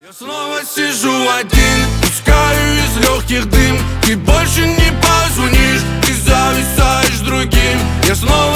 Я снова сижу один, пускаю из легких дым. Ты больше не позвонишь, ты зависаешь другим. Я снова